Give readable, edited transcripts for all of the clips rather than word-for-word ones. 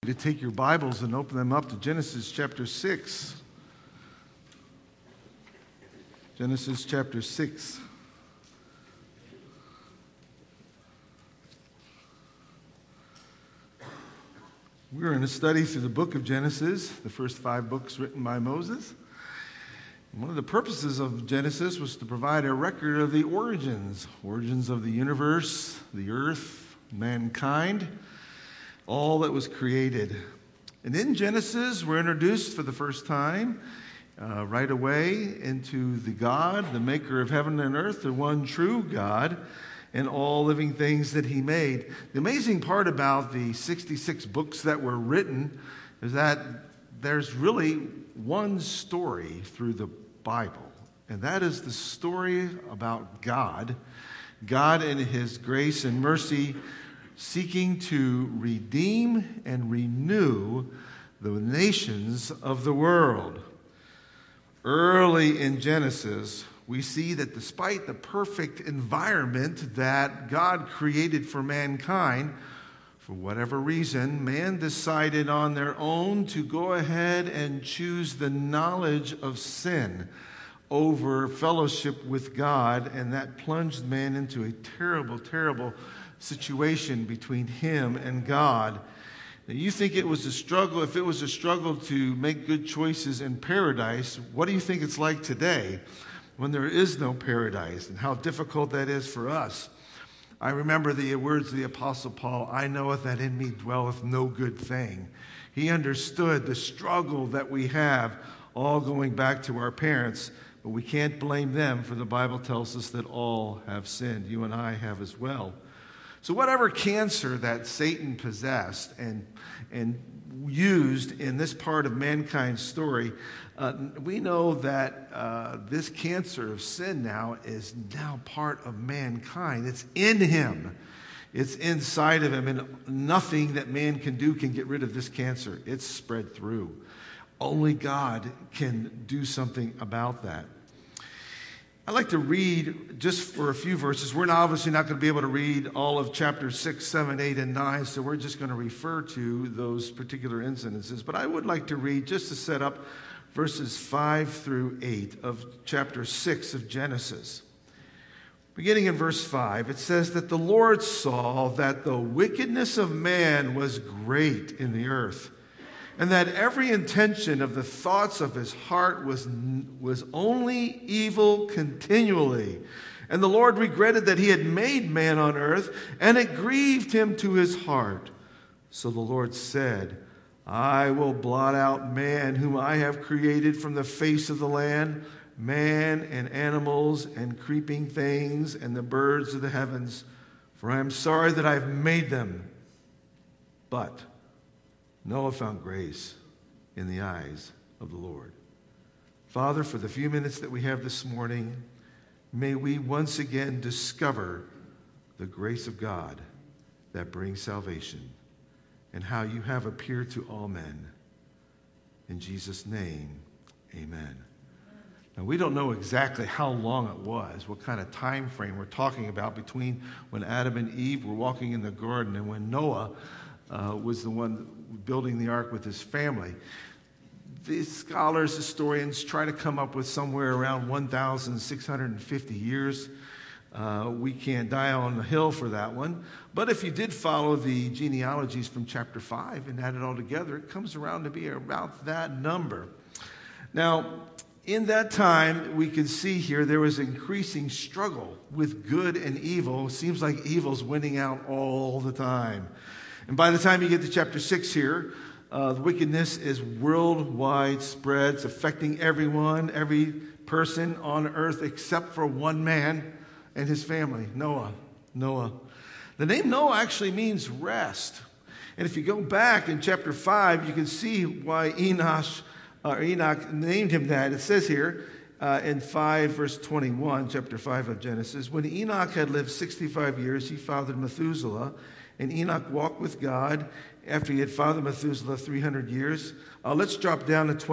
To take your Bibles and open them up to Genesis chapter 6. Genesis chapter 6. We're in a study through the book of Genesis, the first 5 books written by Moses. One of the purposes of Genesis was to provide a record of the origins of the universe, the earth, mankind, all that was created. And in Genesis, we're introduced for the first time right away into the God, the maker of heaven and earth, the one true God, and all living things that he made. The amazing part about the 66 books that were written is that there's really one story through the Bible, and that is the story about God in his grace and mercy, seeking to redeem and renew the nations of the world. Early in Genesis, we see that despite the perfect environment that God created for mankind, for whatever reason, man decided on their own to go ahead and choose the knowledge of sin over fellowship with God, and that plunged man into a terrible, terrible situation between him and God. Now, you think it was a struggle? If it was a struggle to make good choices in paradise, what do you think it's like today when there is no paradise, and how difficult that is for us? I remember the words of the Apostle Paul, "I knoweth that in me dwelleth no good thing." He understood the struggle that we have, all going back to our parents, but we can't blame them, for the Bible tells us that all have sinned. You and I have as well. So whatever cancer that Satan possessed and used in this part of mankind's story, we know that this cancer of sin now is now part of mankind. It's in him. It's inside of him, and nothing that man can do can get rid of this cancer. It's spread through. Only God can do something about that. I'd like to read just for a few verses. We're obviously not going to be able to read all of chapters 6, 7, 8, and 9, so we're just going to refer to those particular incidences. But I would like to read, just to set up, verses 5 through 8 of chapter 6 of Genesis. Beginning in verse 5, it says that the Lord saw that the wickedness of man was great in the earth, and that every intention of the thoughts of his heart was only evil continually. And the Lord regretted that he had made man on earth, and it grieved him to his heart. So the Lord said, "I will blot out man whom I have created from the face of the land, man and animals and creeping things and the birds of the heavens, for I am sorry that I have made them." But Noah found grace in the eyes of the Lord. Father, for the few minutes that we have this morning, may we once again discover the grace of God that brings salvation and how you have appeared to all men. In Jesus' name, amen. Now, we don't know exactly how long it was, what kind of time frame we're talking about between when Adam and Eve were walking in the garden and when Noah was the one building the ark with his family. These scholars, historians, try to come up with somewhere around 1,650 years. We can't die on the hill for that one. But if you did follow the genealogies from chapter 5 and add it all together, it comes around to be about that number. Now, in that time, we can see here there was increasing struggle with good and evil. It seems like evil's winning out all the time. And by the time you get to chapter 6 here, the wickedness is worldwide spread. It's affecting everyone, every person on earth except for one man and his family, Noah. The name Noah actually means rest. And if you go back in chapter 5, you can see why Enoch named him that. It says here in 5 verse 21, chapter 5 of Genesis, when Enoch had lived 65 years, he fathered Methuselah. And Enoch walked with God after he had fathered Methuselah 300 years. Let's drop down to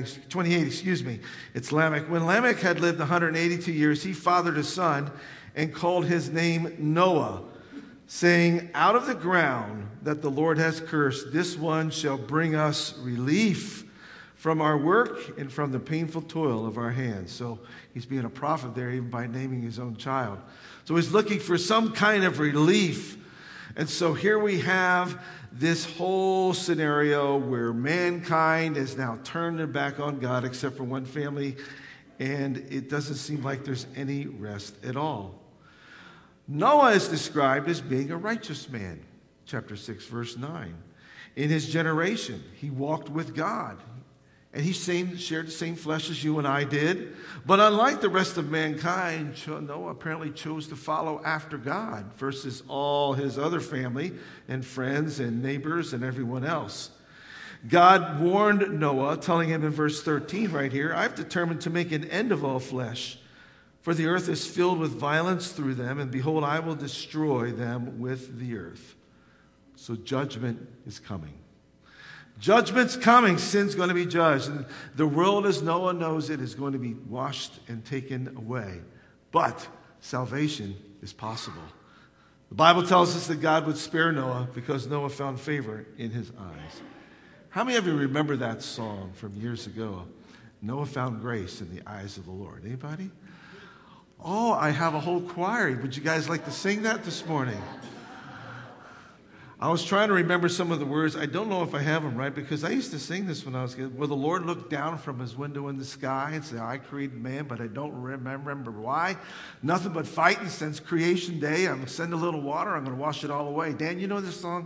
28. It's Lamech. When Lamech had lived 182 years, he fathered a son and called his name Noah. saying, out of the ground that the Lord has cursed, this one shall bring us relief from our work and from the painful toil of our hands. So he's being a prophet there, even by naming his own child. So he's looking for some kind of relief. And so here we have this whole scenario where mankind has now turned their back on God, except for one family, and it doesn't seem like there's any rest at all. Noah is described as being a righteous man, chapter 6, verse 9. In his generation, he walked with God. And he shared the same flesh as you and I did. But unlike the rest of mankind, Noah apparently chose to follow after God versus all his other family and friends and neighbors and everyone else. God warned Noah, telling him in verse 13 right here, I've determined to make an end of all flesh, for the earth is filled with violence through them, and behold, I will destroy them with the earth. So judgment is coming. Judgment's coming. Sin's going to be judged. And the world, as Noah knows it, is going to be washed and taken away. But salvation is possible. The Bible tells us that God would spare Noah because Noah found favor in his eyes. How many of you remember that song from years ago? Noah found grace in the eyes of the Lord. Anybody? Oh, I have a whole choir. Would you guys like to sing that this morning? I was trying to remember some of the words. I don't know if I have them right, because I used to sing this when I was a kid. Where the Lord looked down from his window in the sky and said, I created man, but I don't remember why. Nothing but fighting since creation day. I'm going to send a little water. I'm going to wash it all away. Dan, you know this song?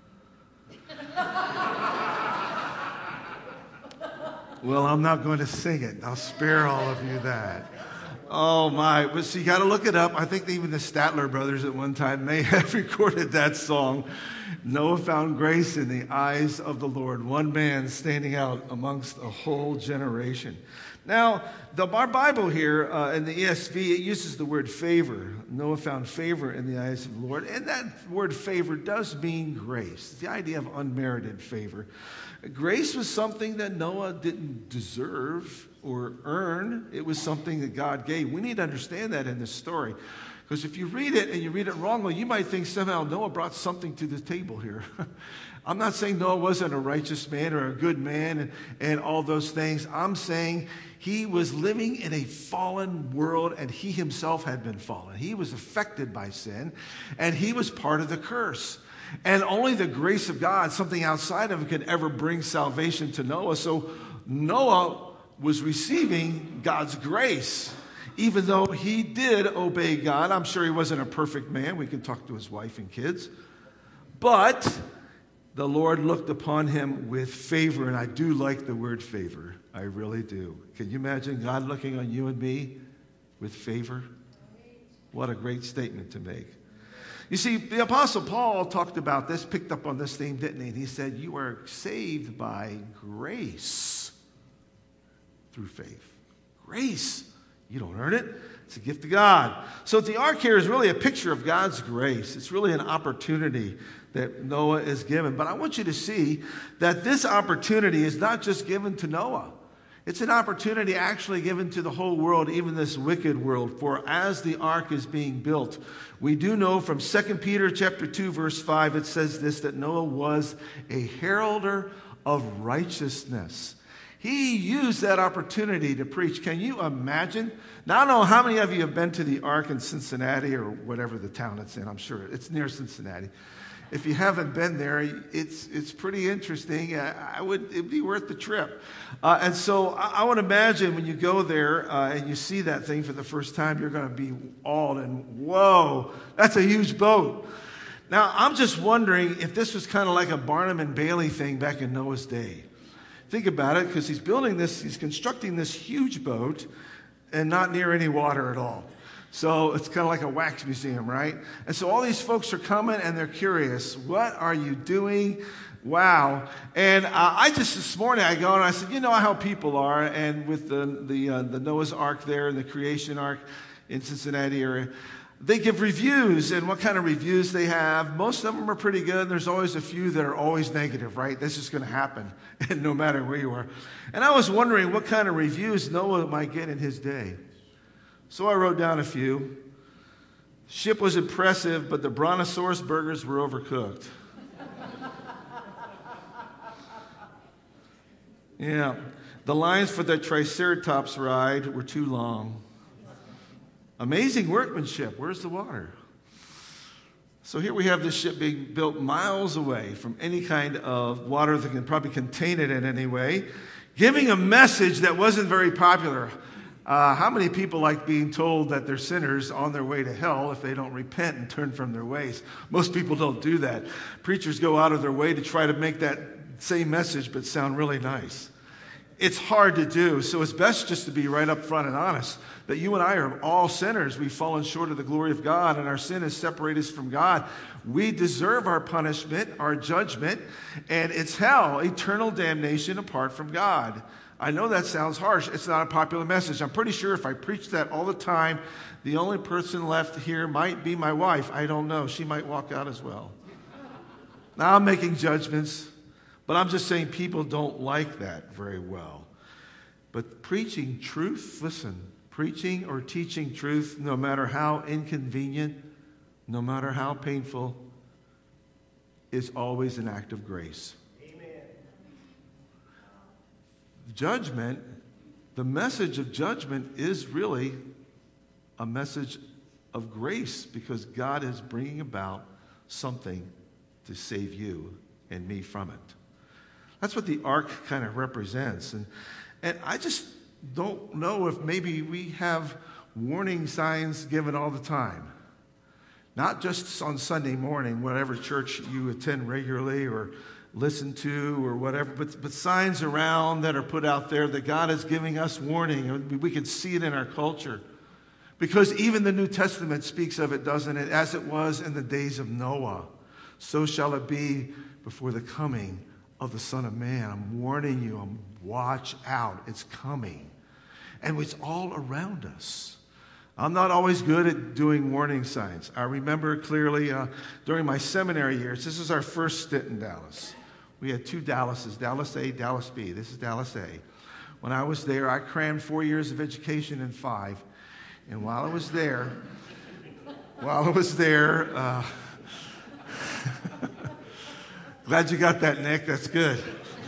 Well, I'm not going to sing it. I'll spare all of you that. Oh, my. But so you got to look it up. I think even the Statler brothers at one time may have recorded that song. Noah found grace in the eyes of the Lord. One man standing out amongst a whole generation. Now, our Bible here in the ESV, it uses the word favor. Noah found favor in the eyes of the Lord. And that word favor does mean grace. It's the idea of unmerited favor. Grace was something that Noah didn't deserve or earn. It was something that God gave. We need to understand that in this story. Because if you read it and you read it wrongly, you might think somehow Noah brought something to the table here. I'm not saying Noah wasn't a righteous man or a good man and all those things. I'm saying he was living in a fallen world, and he himself had been fallen. He was affected by sin, and he was part of the curse. And only the grace of God, something outside of it, could ever bring salvation to Noah. So Noah was receiving God's grace, even though he did obey God. I'm sure he wasn't a perfect man. We can talk to his wife and kids. But the Lord looked upon him with favor, and I do like the word favor. I really do. Can you imagine God looking on you and me with favor? What a great statement to make. You see, the Apostle Paul talked about this, picked up on this theme, didn't he? And he said, you are saved by grace through faith. Grace. You don't earn it. It's a gift of God. So the ark here is really a picture of God's grace. It's really an opportunity that Noah is given. But I want you to see that this opportunity is not just given to Noah. It's an opportunity actually given to the whole world, even this wicked world. For as the ark is being built, we do know from 2 Peter chapter 2, verse 5, it says this, that Noah was a heralder of righteousness. He used that opportunity to preach. Can you imagine? Now, I don't know how many of you have been to the Ark in Cincinnati or whatever the town it's in. I'm sure it's near Cincinnati. If you haven't been there, it's pretty interesting. It'd be worth the trip. And so I would imagine when you go there and you see that thing for the first time, you're going to be awed and, whoa, that's a huge boat. Now, I'm just wondering if this was kind of like a Barnum and Bailey thing back in Noah's day. Think about it, because he's constructing this huge boat and not near any water at all. So it's kind of like a wax museum, right? And so all these folks are coming and they're curious. What are you doing? Wow. And this morning I go and I said, you know how people are. And with the Noah's Ark there and the Creation Ark in Cincinnati area, they give reviews, and what kind of reviews they have. Most of them are pretty good. There's always a few that are always negative, right? This is going to happen no matter where you are. And I was wondering what kind of reviews Noah might get in his day. So I wrote down a few. Ship was impressive, but the Brontosaurus burgers were overcooked. Yeah. The lines for the Triceratops ride were too long. Amazing workmanship. Where's the water? So here we have this ship being built miles away from any kind of water that can probably contain it in any way, giving a message that wasn't very popular. How many people like being told that they're sinners on their way to hell if they don't repent and turn from their ways? Most people don't do that. Preachers go out of their way to try to make that same message but sound really nice. It's hard to do, so it's best just to be right up front and honest that you and I are all sinners. We've fallen short of the glory of God, and our sin has separated us from God. We deserve our punishment, our judgment, and it's hell, eternal damnation apart from God. I know that sounds harsh. It's not a popular message. I'm pretty sure if I preached that all the time, the only person left here might be my wife. I don't know. She might walk out as well. Now I'm making judgments, but I'm just saying people don't like that very well. But preaching truth, listen, preaching or teaching truth, no matter how inconvenient, no matter how painful, is always an act of grace. Judgment, the message of judgment is really a message of grace because God is bringing about something to save you and me from it. That's what the ark kind of represents. And I just don't know if maybe we have warning signs given all the time. Not just on Sunday morning, whatever church you attend regularly or listen to or whatever, but signs around that are put out there that God is giving us warning. We can see it in our culture. Because even the New Testament speaks of it, doesn't it? As it was in the days of Noah, so shall it be before the coming of the Son of Man. I'm warning you, watch out, it's coming. And it's all around us. I'm not always good at doing warning signs. I remember clearly during my seminary years, this is our first stint in Dallas. We had two Dallases, Dallas A, Dallas B. This is Dallas A. When I was there, I crammed 4 years of education in 5. And while I was there, glad you got that, Nick. That's good.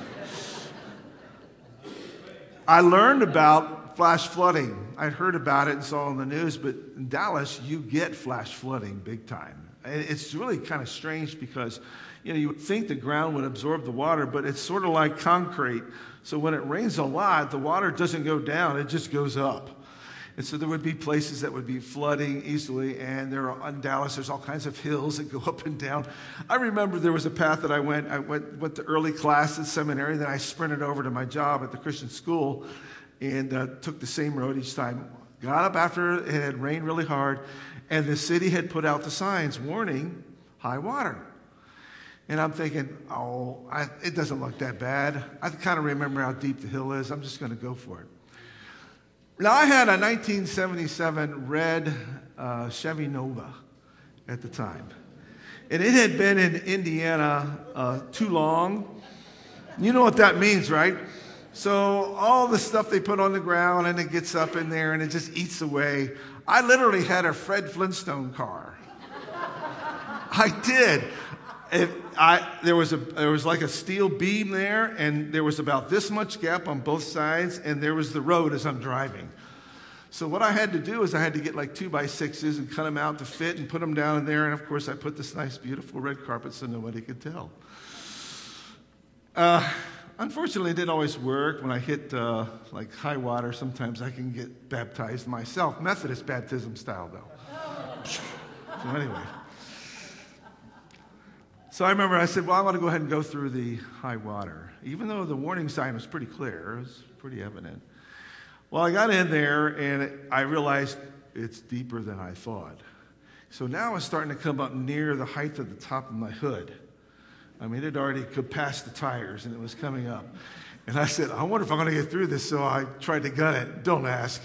I learned about flash flooding. I'd heard about it and saw it on the news, but in Dallas, you get flash flooding big time. It's really kind of strange because, you would think the ground would absorb the water, but it's sort of like concrete. So when it rains a lot, the water doesn't go down, it just goes up. And so there would be places that would be flooding easily, and in Dallas, there's all kinds of hills that go up and down. I remember there was a path that I went to early class at seminary, then I sprinted over to my job at the Christian school and took the same road each time. Got up after it had rained really hard, and the city had put out the signs warning high water. And I'm thinking, it doesn't look that bad. I kind of remember how deep the hill is. I'm just going to go for it. Now, I had a 1977 red Chevy Nova at the time. And it had been in Indiana too long. You know what that means, right? So all the stuff they put on the ground, and it gets up in there, and it just eats away. I literally had a Fred Flintstone car. I did. There was like a steel beam there, and there was about this much gap on both sides, and there was the road as I'm driving. So what I had to do is I had to get like 2x6s and cut them out to fit and put them down in there, and of course I put this nice, beautiful red carpet so nobody could tell. Unfortunately, it didn't always work. When I hit like high water, sometimes I can get baptized myself, Methodist baptism style though. So anyway. So I remember I said, well, I want to go ahead and go through the high water. Even though the warning sign was pretty clear, it was pretty evident. Well, I got in there, and I realized it's deeper than I thought. So now it's starting to come up near the height of the top of my hood. I mean, it already could pass the tires, and it was coming up. And I said, I wonder if I'm going to get through this, so I tried to gun it. Don't ask.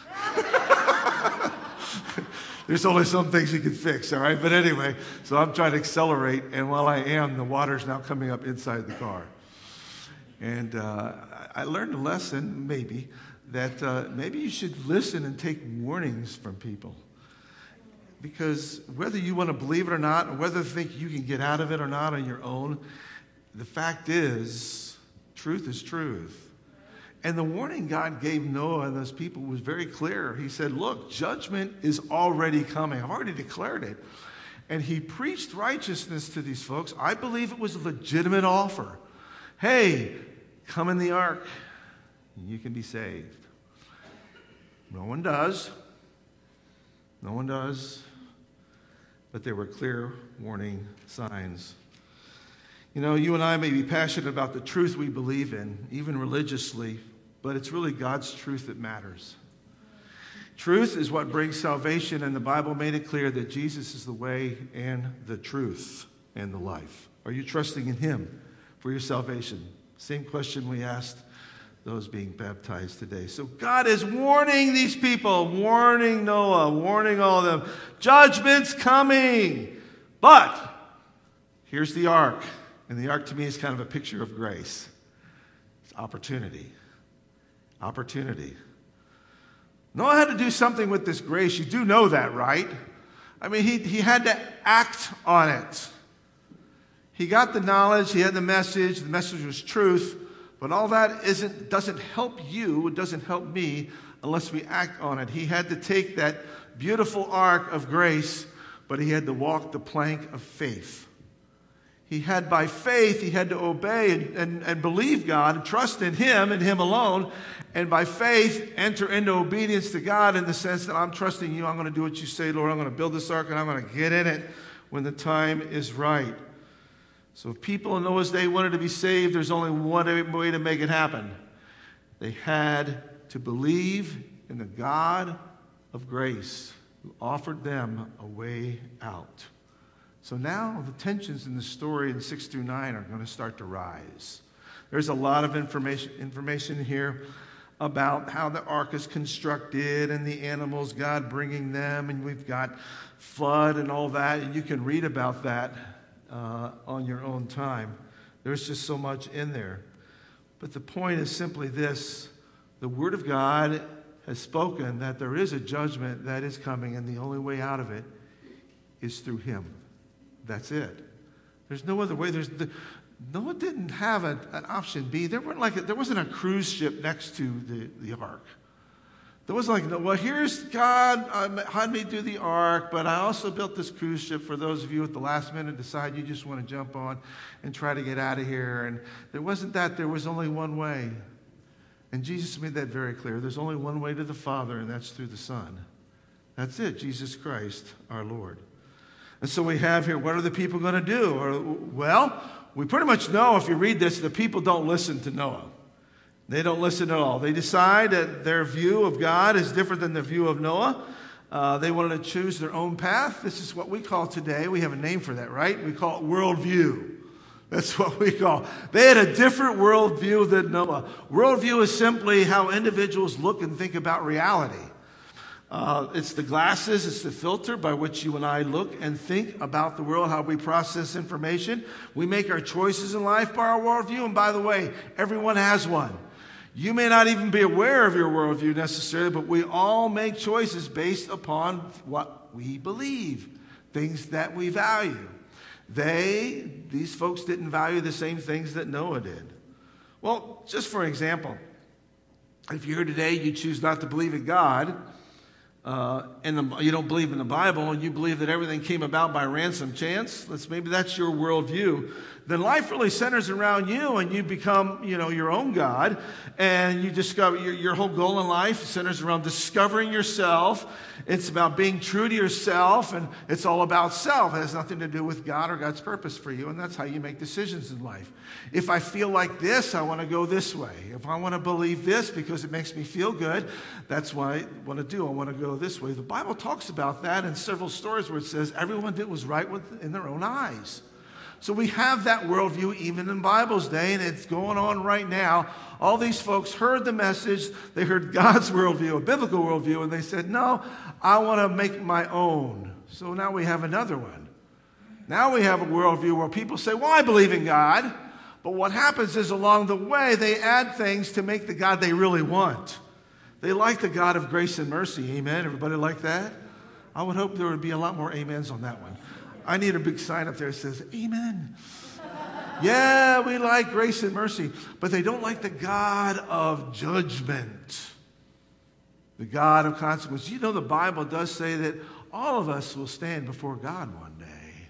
There's only some things you can fix, all right? But anyway, so I'm trying to accelerate, and while I am, the water's now coming up inside the car. And I learned a lesson, maybe, that maybe you should listen and take warnings from people. because whether you want to believe it or not, or whether you think you can get out of it or not on your own, the fact is, truth is truth. And the warning God gave Noah and those people was very clear. He said, look, judgment is already coming. I've already declared it. And he preached righteousness to these folks. I believe it was a legitimate offer. Hey, come in the ark, and you can be saved. No one does. No one does. But there were clear warning signs. You know, you and I may be passionate about the truth we believe in, even religiously, but it's really God's truth that matters. Truth is what brings salvation, and the Bible made it clear that Jesus is the way and the truth and the life. Are you trusting in him for your salvation? Same question we asked those being baptized today. So God is warning these people, warning Noah, warning all of them. Judgment's coming. But here's the ark. And the ark to me is kind of a picture of grace. It's opportunity. Opportunity. Noah had to do something with this grace. You do know that, right? I mean, he had to act on it. He got the knowledge. He had the message. The message was truth. But all that doesn't help you. It doesn't help me unless we act on it. He had to take that beautiful ark of grace, but he had to walk the plank of faith. He had, by faith, he had to obey and believe God and trust in him and him alone. And by faith, enter into obedience to God in the sense that I'm trusting you. I'm going to do what you say, Lord. I'm going to build this ark and I'm going to get in it when the time is right. So if people in Noah's day wanted to be saved, there's only one way to make it happen. They had to believe in the God of grace who offered them a way out. So now the tensions in the story in 6 through 9 are going to start to rise. There's a lot of information here about how the ark is constructed and the animals, God bringing them, and we've got flood and all that, and you can read about that on your own time. There's just so much in there. But the point is simply this: the Word of God has spoken that there is a judgment that is coming, and the only way out of it is through Him. That's it. There's no other way. Noah didn't have an option B. There wasn't a cruise ship next to the ark. There was well, here's God had me do the ark, but I also built this cruise ship for those of you at the last minute decide you just want to jump on and try to get out of here. And there wasn't that. There was only one way. And Jesus made that very clear. There's only one way to the Father, and that's through the Son. That's it, Jesus Christ, our Lord. And so we have here, what are the people going to do? Well, we pretty much know if you read this, the people don't listen to Noah. They don't listen at all. They decide that their view of God is different than the view of Noah. They wanted to choose their own path. This is what we call today, we have a name for that, right? We call it worldview. That's what we call. They had a different worldview than Noah. Worldview is simply how individuals look and think about reality. It's the glasses, it's the filter by which you and I look and think about the world, how we process information. We make our choices in life by our worldview. And by the way, everyone has one. You may not even be aware of your worldview necessarily, but we all make choices based upon what we believe, things that we value. These folks didn't value the same things that Noah did. Well, just for example, if you're here today, you choose not to believe in God, and you don't believe in the Bible, and you believe that everything came about by random chance, maybe that's your worldview, then life really centers around you, and you become, your own God, and you discover your whole goal in life centers around discovering yourself. It's about being true to yourself, and it's all about self. It has nothing to do with God or God's purpose for you, and that's how you make decisions in life. If I feel like this, I want to go this way. If I want to believe this because it makes me feel good, that's what I want to do. I want to go this way. The Bible talks about that in several stories where it says everyone did what was right in their own eyes. So we have that worldview even in Bible's day, and it's going on right now. All these folks heard the message. They heard God's worldview, a biblical worldview, and they said, no, I want to make my own. So now we have another one. Now we have a worldview where people say, well, I believe in God. But what happens is along the way, they add things to make the God they really want. They like the God of grace and mercy. Amen? Everybody like that? I would hope there would be a lot more amens on that one. I need a big sign up there that says, amen. Yeah, we like grace and mercy, but they don't like the God of judgment, the God of consequence. You know, the Bible does say that all of us will stand before God one day.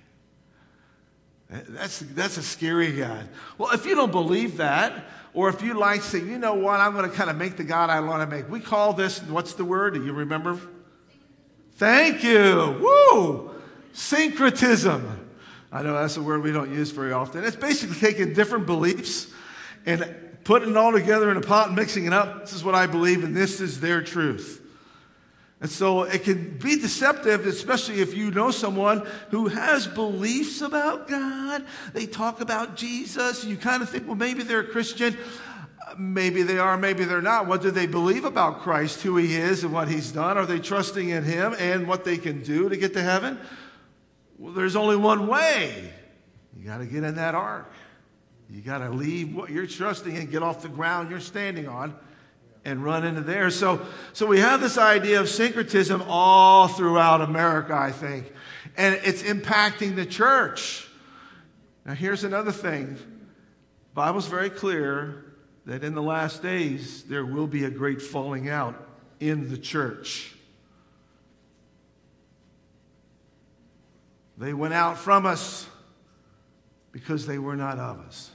That's a scary God. Well, if you don't believe that, or if you like say, you know what, I'm going to kind of make the God I want to make. We call this, what's the word? Do you remember? Thank you. Woo! Syncretism. I know that's a word we don't use very often. It's basically taking different beliefs and putting it all together in a pot and mixing it up. This is what I believe, and this is their truth. And so it can be deceptive, especially if you know someone who has beliefs about God. They talk about Jesus. You kind of think, well, maybe they're a Christian. Maybe they are, maybe they're not. What do they believe about Christ, who he is and what he's done? Are they trusting in him and what they can do to get to heaven? Well, there's only one way. You got to get in that ark. You got to leave what you're trusting in, get off the ground you're standing on, and run into there. So we have this idea of syncretism all throughout America, I think. And it's impacting the church. Now, here's another thing. The Bible's very clear that in the last days, there will be a great falling out in the church. They went out from us because they were not of us.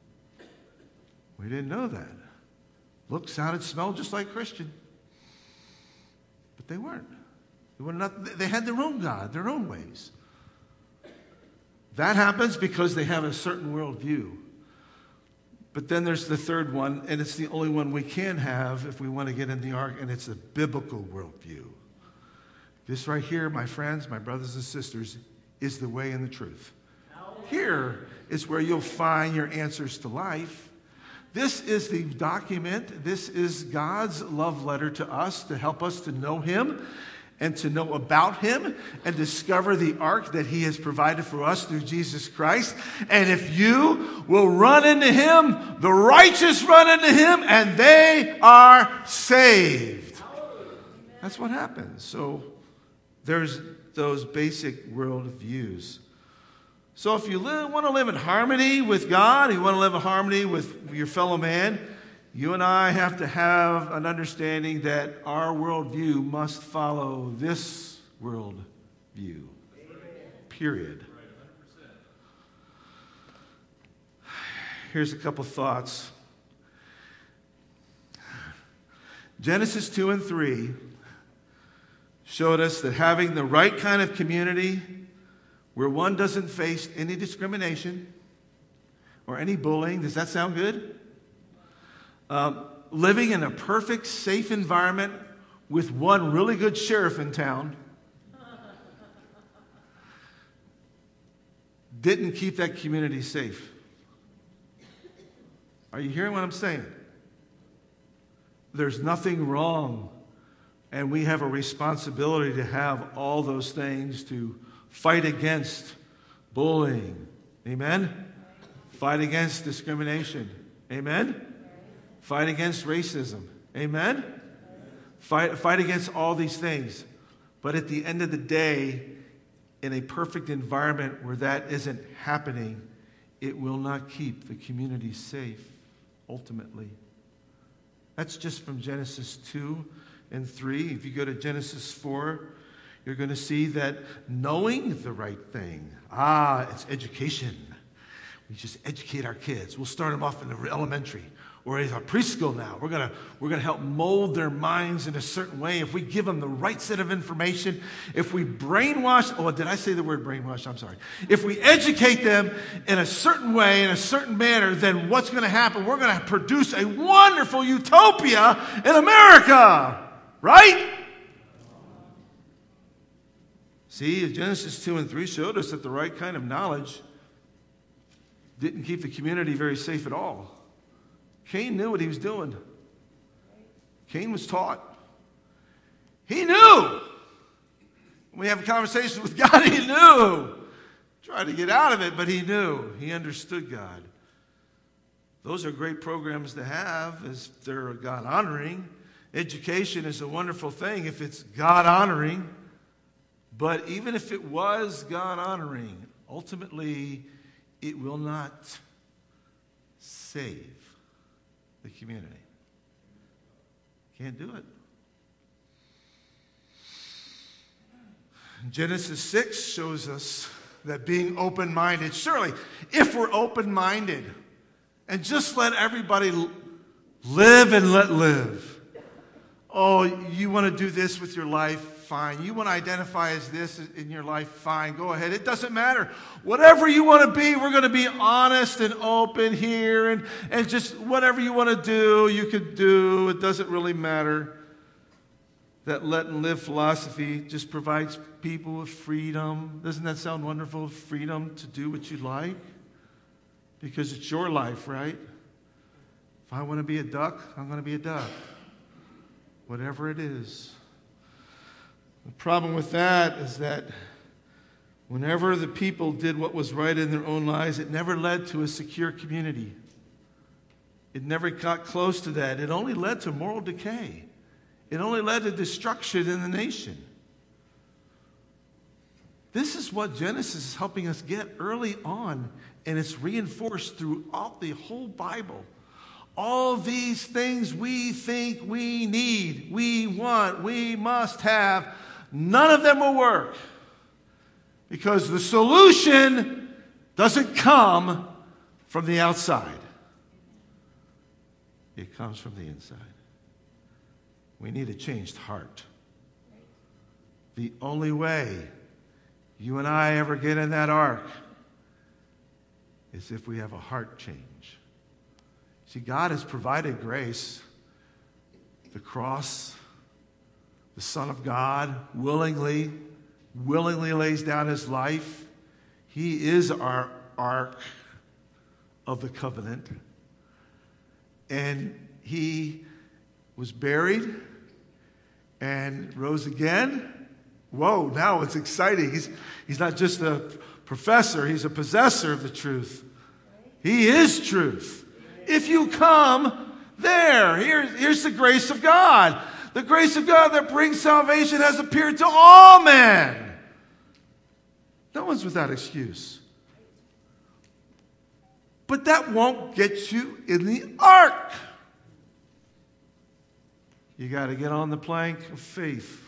We didn't know that. Looked, sounded, smelled just like Christian. But they weren't. They had their own God, their own ways. That happens because they have a certain worldview. But then there's the third one, and it's the only one we can have if we want to get in the ark, and it's a biblical worldview. This right here, my friends, my brothers and sisters, is the way and the truth. Here is where you'll find your answers to life. This is the document. This is God's love letter to us to help us to know him and to know about him and discover the ark that he has provided for us through Jesus Christ. And if you will run into him, the righteous run into him, and they are saved. That's what happens. So there's those basic world views. So if you want to live in harmony with God, you want to live in harmony with your fellow man, you and I have to have an understanding that our worldview must follow this worldview. Period. Here's a couple thoughts. Genesis 2 and 3 showed us that having the right kind of community where one doesn't face any discrimination or any bullying. Does that sound good? Living in a perfect, safe environment with one really good sheriff in town didn't keep that community safe. Are you hearing what I'm saying? There's nothing wrong, and we have a responsibility to have all those things to fight against bullying. Amen? Fight against discrimination. Amen? Fight against racism. Amen? Fight against all these things. But at the end of the day, in a perfect environment where that isn't happening, it will not keep the community safe, ultimately. That's just from Genesis 2 and 3. If you go to Genesis 4, you're going to see that knowing the right thing, it's education. We just educate our kids. We'll start them off in the elementary or in our preschool now. We're going to help mold their minds in a certain way. If we give them the right set of information, if we brainwash, did I say the word brainwash? I'm sorry. If we educate them in a certain way, in a certain manner, then what's going to happen? We're going to produce a wonderful utopia in America, right? See, Genesis 2 and 3 showed us that the right kind of knowledge didn't keep the community very safe at all. Cain knew what he was doing. Cain was taught. He knew. When we have a conversation with God, he knew. Tried to get out of it, but he knew. He understood God. Those are great programs to have as they're God-honoring. Education is a wonderful thing if it's God-honoring. But even if it was God-honoring, ultimately it will not save the community. Can't do it. Genesis 6 shows us that being open-minded, surely, if we're open-minded and just let everybody live and let live. Oh, you want to do this with your life? Fine. You want to identify as this in your life? Fine. Go ahead. It doesn't matter. Whatever you want to be, we're going to be honest and open here. And just whatever you want to do, you can do. It doesn't really matter. That let and live philosophy just provides people with freedom. Doesn't that sound wonderful? Freedom to do what you like. Because it's your life, right? If I want to be a duck, I'm going to be a duck. Whatever it is. The problem with that is that whenever the people did what was right in their own lives, it never led to a secure community. It never got close to that. It only led to moral decay. It only led to destruction in the nation. This is what Genesis is helping us get early on, and it's reinforced throughout the whole Bible. All these things we think we need, we want, we must have, none of them will work. Because the solution doesn't come from the outside. It comes from the inside. We need a changed heart. The only way you and I ever get in that ark is if we have a heart change. See, God has provided grace. The cross, the Son of God willingly lays down his life. He is our ark of the covenant. And he was buried and rose again. Whoa, now it's exciting. He's not just a professor, he's a possessor of the truth. He is truth. If you come there, here's the grace of God. The grace of God that brings salvation has appeared to all men. No one's without excuse. But that won't get you in the ark. You got to get on the plank of faith.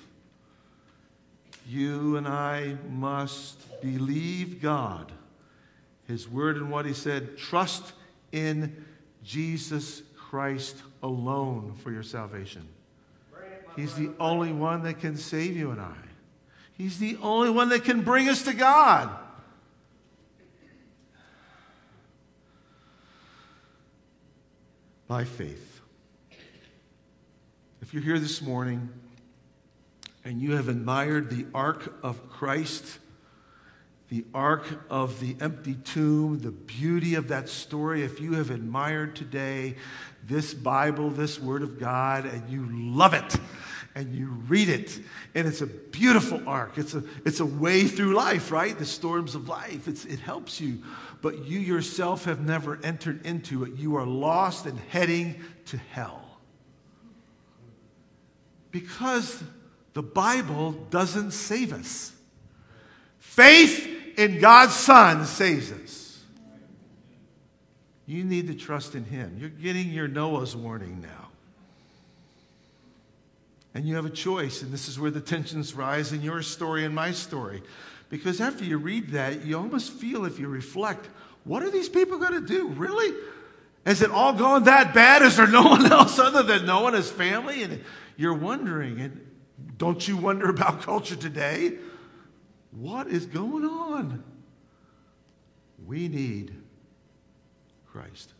You and I must believe God, his word and what he said. Trust in Jesus Christ alone for your salvation. He's the only one that can save you and I. He's the only one that can bring us to God. By faith. If you're here this morning and you have admired the ark of Christ, the ark of the empty tomb, the beauty of that story, if you have admired today this Bible, this Word of God, and you love it, and you read it, and it's a beautiful ark. It's a way through life, right? The storms of life. It helps you. But you yourself have never entered into it. You are lost and heading to hell. Because the Bible doesn't save us. Faith in God's Son saves us. You need to trust in him. You're getting your Noah's warning now. And you have a choice, and this is where the tensions rise in your story and my story. Because after you read that, you almost feel, if you reflect, what are these people going to do? Really? Has it all gone that bad? Is there no one else other than Noah and his family? And you're wondering, and don't you wonder about culture today? What is going on? We need Christ.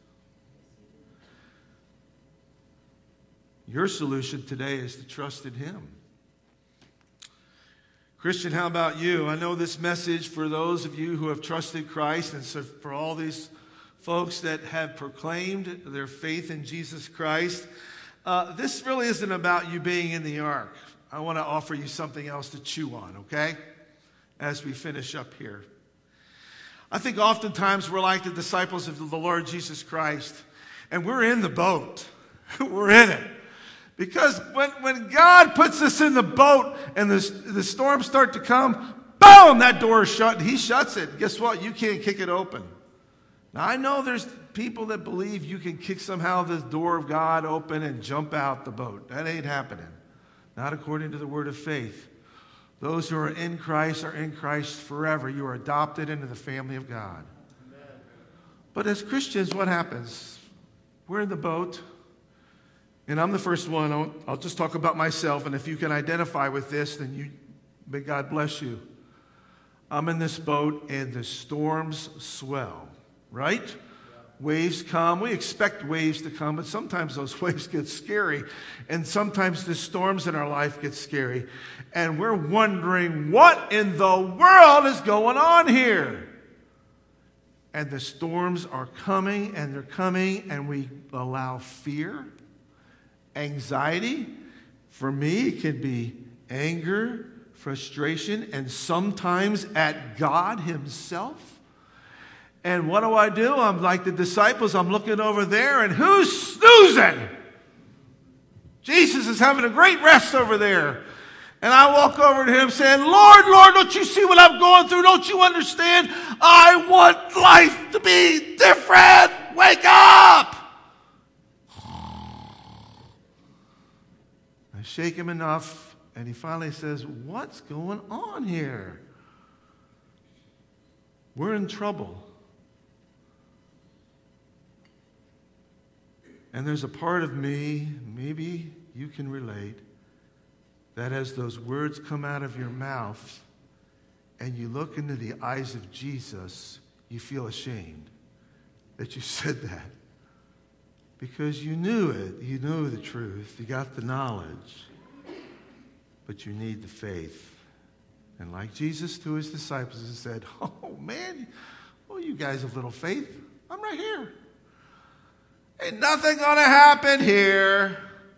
Your solution today is to trust in him. Christian, how about you? I know this message for those of you who have trusted Christ, and so for all these folks that have proclaimed their faith in Jesus Christ, this really isn't about you being in the ark. I want to offer you something else to chew on, okay? As we finish up here. I think oftentimes we're like the disciples of the Lord Jesus Christ, and we're in the boat. We're in it. Because when God puts us in the boat and the storms start to come, boom, that door is shut. He shuts it. Guess what? You can't kick it open. Now, I know there's people that believe you can kick somehow the door of God open and jump out the boat. That ain't happening. Not according to the word of faith. Those who are in Christ forever. You are adopted into the family of God. Amen. But as Christians, what happens? We're in the boat. And I'm the first one. I'll just talk about myself. And if you can identify with this, then may God bless you. I'm in this boat and the storms swell, right? Yeah. Waves come. We expect waves to come, but sometimes those waves get scary. And sometimes the storms in our life get scary. And we're wondering, what in the world is going on here? And the storms are coming, and we allow fear, anxiety. For me, it can be anger, frustration, and sometimes at God himself. And what do? I'm like the disciples. I'm looking over there, and who's snoozing? Jesus is having a great rest over there. And I walk over to him saying, Lord, don't you see what I'm going through? Don't you understand? I want life to be different. Wake up. I shake him enough, and he finally says, what's going on here? We're in trouble. And there's a part of me, maybe you can relate, that as those words come out of your mouth and you look into the eyes of Jesus, you feel ashamed that you said that. Because you knew it. You knew the truth. You got the knowledge. But you need the faith. And like Jesus to his disciples, he said, oh, man, you guys have little faith. I'm right here. Ain't nothing going to happen here.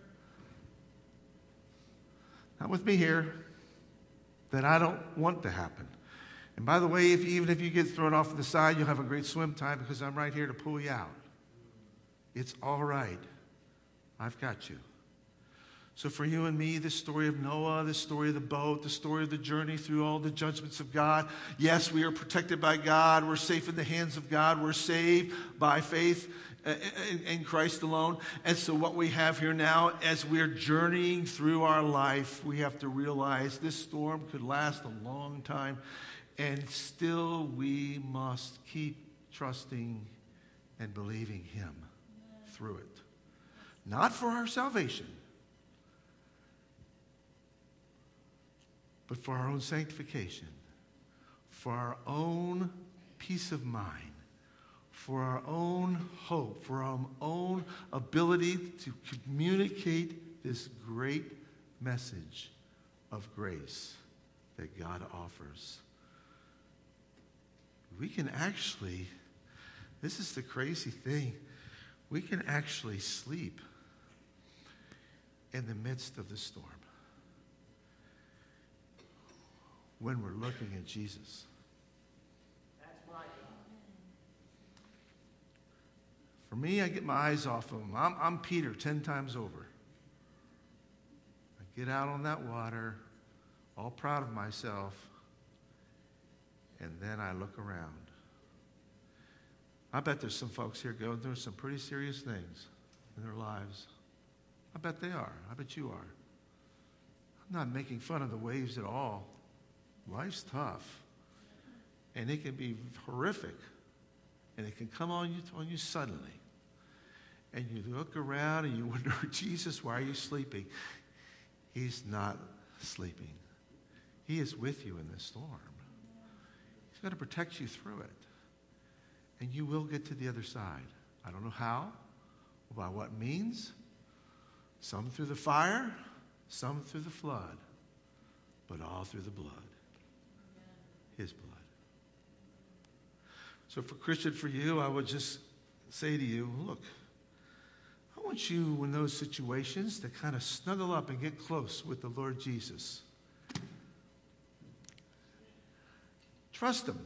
Not with me here. That I don't want to happen. And by the way, even if you get thrown off to the side, you'll have a great swim time because I'm right here to pull you out. It's all right. I've got you. So for you and me, the story of Noah, the story of the boat, the story of the journey through all the judgments of God. Yes, we are protected by God. We're safe in the hands of God. We're saved by faith in Christ alone. And so what we have here now, as we're journeying through our life, we have to realize this storm could last a long time. And still we must keep trusting and believing him through it. Not for our salvation, but for our own sanctification, for our own peace of mind, for our own hope, for our own ability to communicate this great message of grace that God offers. We can actually, this is the crazy thing, we can actually sleep in the midst of the storm when we're looking at Jesus. For me, I get my eyes off of him. I'm Peter 10 times over. I get out on that water, all proud of myself, and then I look around. I bet there's some folks here going through some pretty serious things in their lives. I bet they are. I bet you are. I'm not making fun of the waves at all. Life's tough. And it can be horrific. And it can come on you suddenly. And you look around and you wonder, Jesus, why are you sleeping? He's not sleeping. He is with you in this storm. He's going to protect you through it. And you will get to the other side. I don't know how, or by what means. Some through the fire, some through the flood, but all through the blood. His blood. So for you, I would just say to you, look, I want you in those situations to kind of snuggle up and get close with the Lord Jesus. Trust him.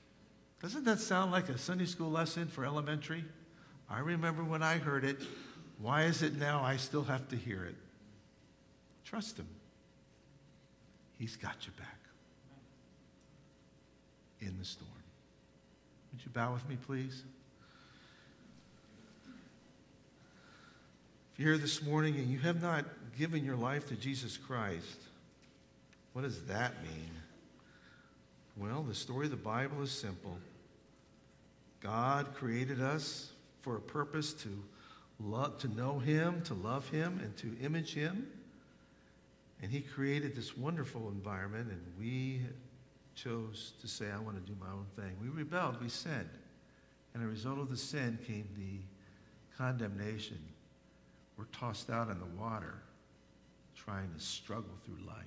Doesn't that sound like a Sunday school lesson for elementary? I remember when I heard it. Why is it now I still have to hear it? Trust him. He's got your back in the storm. Would you bow with me, please? If you're here this morning and you have not given your life to Jesus Christ, what does that mean? Well, the story of the Bible is simple. God created us for a purpose to know him, to love him, and to image him. And he created this wonderful environment, and we chose to say, I want to do my own thing. We rebelled, we sinned. And as a result of the sin came the condemnation. We're tossed out in the water, trying to struggle through life.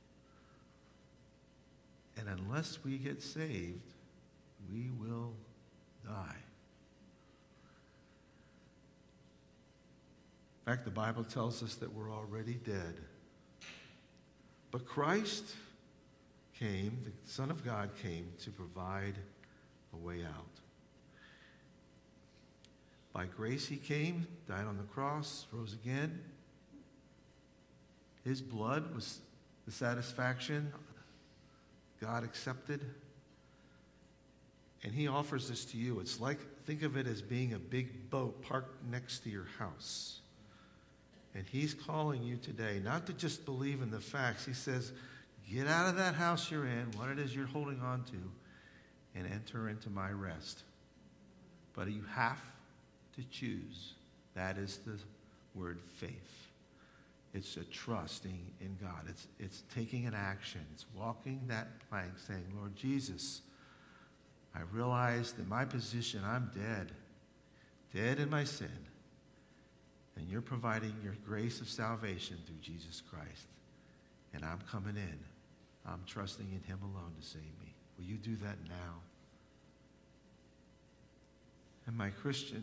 And unless we get saved, we will die. In fact, the Bible tells us that we're already dead. But Christ came, the Son of God came to provide a way out. By grace he came, died on the cross, rose again. His blood was the satisfaction God accepted. And he offers this to you. It's like, think of it as being a big boat parked next to your house. And he's calling you today not to just believe in the facts. He says, get out of that house you're in, what it is you're holding on to, and enter into my rest. But you have to choose. That is the word faith. It's a trusting in God. It's taking an action. It's walking that plank saying, Lord Jesus, I realize that my position, I'm dead in my sin. And you're providing your grace of salvation through Jesus Christ. And I'm coming in. I'm trusting in him alone to save me. Will you do that now? And my Christian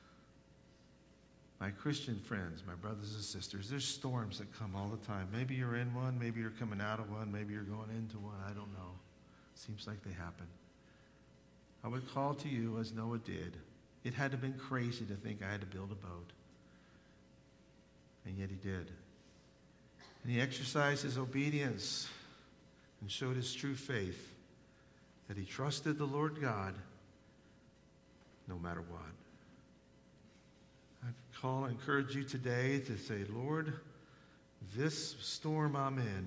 friends, my brothers and sisters, there's storms that come all the time. Maybe you're in one, maybe you're coming out of one, maybe you're going into one, I don't know. Seems like they happen. I would call to you as Noah did. It had to have been crazy to think I had to build a boat. And yet he did. And he exercised his obedience and showed his true faith that he trusted the Lord God no matter what. I encourage you today to say, Lord, this storm I'm in,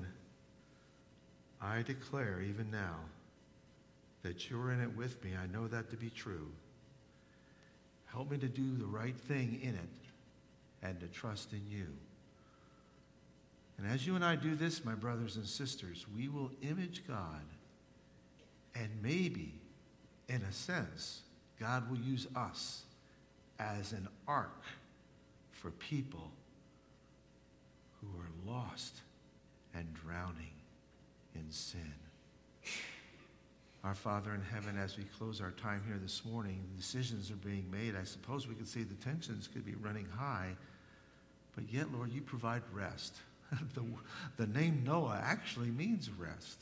I declare even now that you're in it with me. I know that to be true. Help me to do the right thing in it and to trust in you. And as you and I do this, my brothers and sisters, we will image God. And maybe, in a sense, God will use us as an ark for people who are lost and drowning in sin. Our Father in heaven, as we close our time here this morning, decisions are being made. I suppose we could say the tensions could be running high, but yet, Lord, you provide rest. The name Noah actually means rest.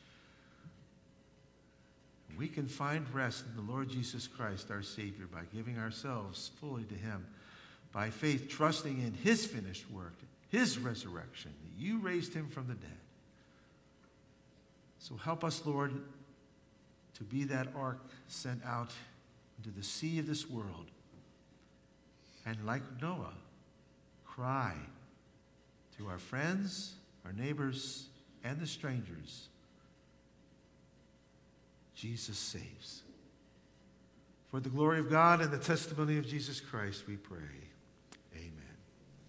We can find rest in the Lord Jesus Christ, our Savior, by giving ourselves fully to him, by faith, trusting in his finished work, his resurrection, that you raised him from the dead. So help us, Lord, to be that ark sent out into the sea of this world. And like Noah, cry to our friends, our neighbors, and the strangers, Jesus saves. For the glory of God and the testimony of Jesus Christ, we pray.